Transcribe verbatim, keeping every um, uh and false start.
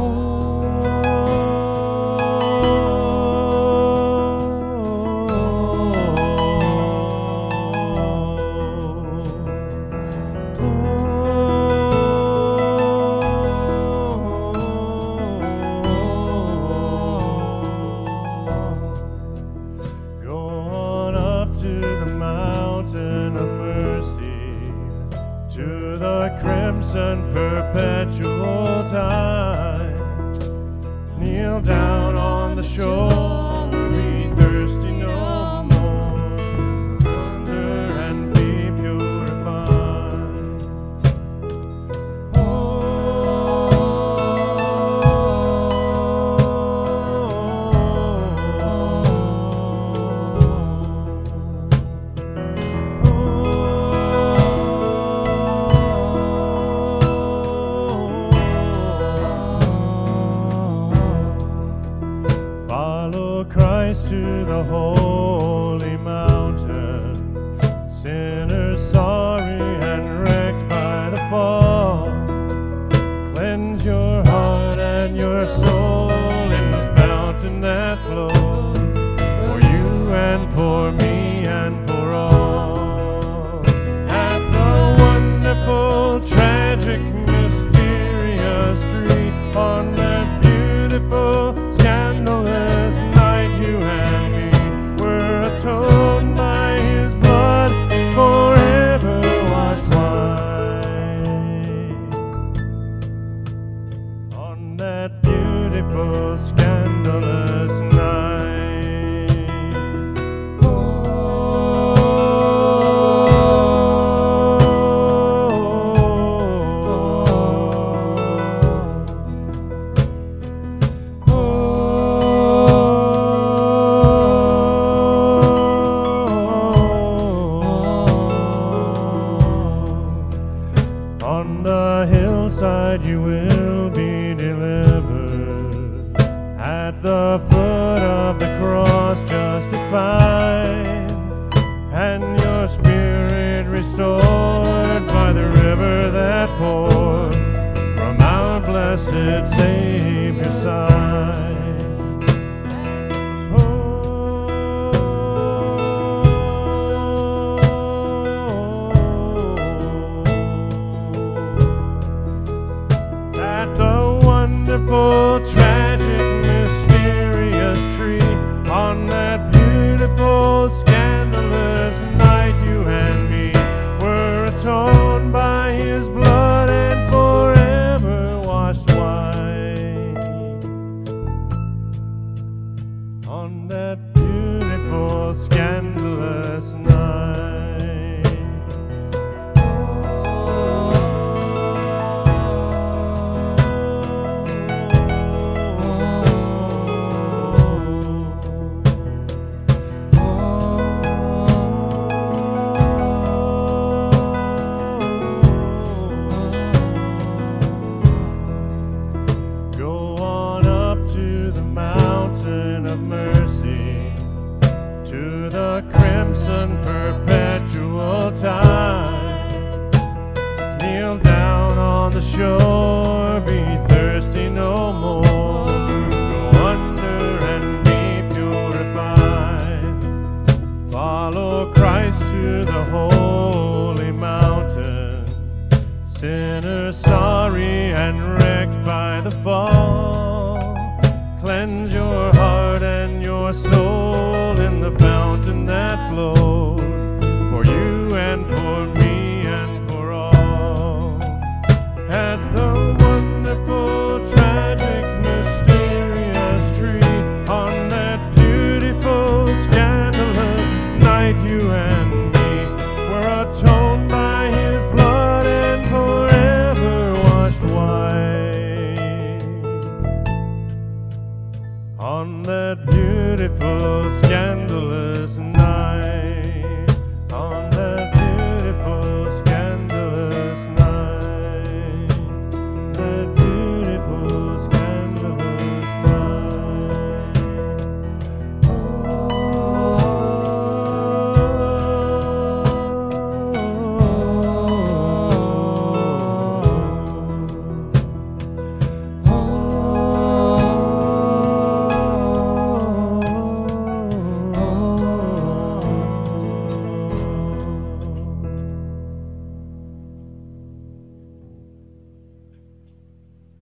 Crimson perpetual tide, kneel down on the shore, be thirsty no more, wander and be purified. Oh, Christ to the holy mountain, sinners sorry and wrecked by the fall. Cleanse your heart and your soul in the fountain that flows for you and for me and for all. At the wonderful, tragic, mysterious tree on that beautiful, scandalous you and me were atoned by his blood, forever washed white. On that beautiful, scandalous night. Oh, on the hillside you will be delivered, at the foot of the cross justified, and your spirit restored by the river that poured from our blessed Savior's side. Wonderful, tragic, mysterious tree on that beautiful, scandalous night, you and me were atoned by his blood and forever washed white. On that beautiful, scandalous night. Of mercy, to the crimson perpetual tide, kneel down on the shore, be thirsty no more, go under and be purified. Follow Christ to the holy mountain, sinners sorry and wrecked by the fall. Cleanse your heart and your soul in the fountain that flows